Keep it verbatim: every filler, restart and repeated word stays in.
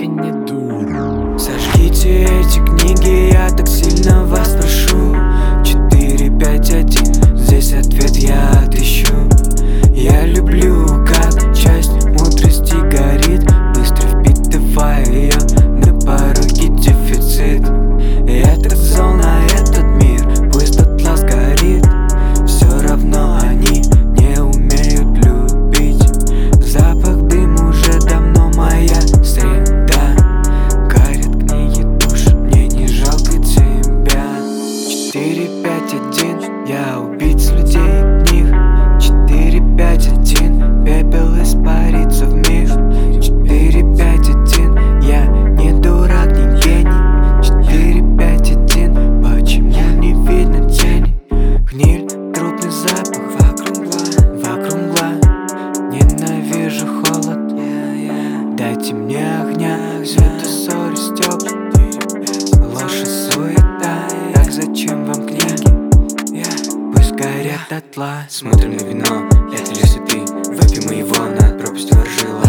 ты не дура. Сожгите эти книги, я так сильно вас прошу. Четыре, пять, один, здесь ответ я отыщу. Я люблю, как часть мудрости горит, быстро впитывая ее, на пороге дефицит. Я так зол на этот мир, пусть дотла сгорит. Все равно они не умеют любить. Запах дыма уже давно моя среда. Горят книги душ, мне не жалко тебя. Четыре, пять, один, я убийца людей и книг. Четыре, пять, один, пепел испарится в миг. Четыре, пять, один, я не дурак, не гений. Четыре, пять, один, почему не видно тени? Гниль, трупный запах, вокруг мгла, вокруг мгла. Ненавижу холод, дайте мне огня. Светозор стёб, ложь и суета. Так зачем вам книги? Пусть горят дотла. Смотрим на вино, это если ты выпьем мы его над пропастью воржила.